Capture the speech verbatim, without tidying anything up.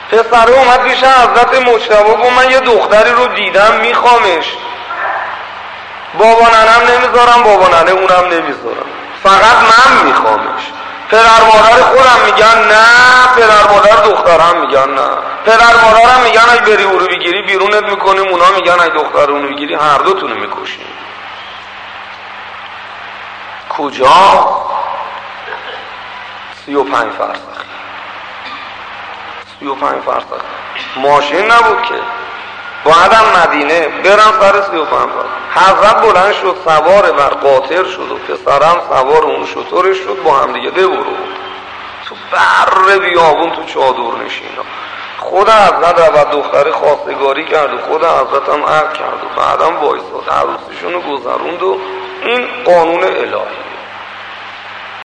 پسره اومد پیش حضرت مجتبی گفت من یه دختری رو دیدم میخوامش، بابا ننم نمیذارم، بابا ننه اونم نمیذارم، فقط من میخوامش. پدر مادر خودم میگن نه، پدر مادر دخترم میگن نه، پدر مادرم میگن اگه بری او رو بگیری بیرونت میکنیم، اونا میگن اگه دختر اونو بگیری هر دوتونو میکشیم. کجا؟ سی و پنج فرسخ سی و پنج فرسخ ماشین نبود که، بعدم مدینه برم سر سی و پنج فرسخ. حضرت بلند شد سوار بر قاطر شد و پسرم سوار اون شطورش شد، با هم دیگه ببرو تو بر بیابون تو چادر نشینا. خود حضرت رود دختر خواستگاری کرد و خود حضرت هم عقد کرد و بعدم وایساد عروسیشون رو گذروند و این قانون الهی.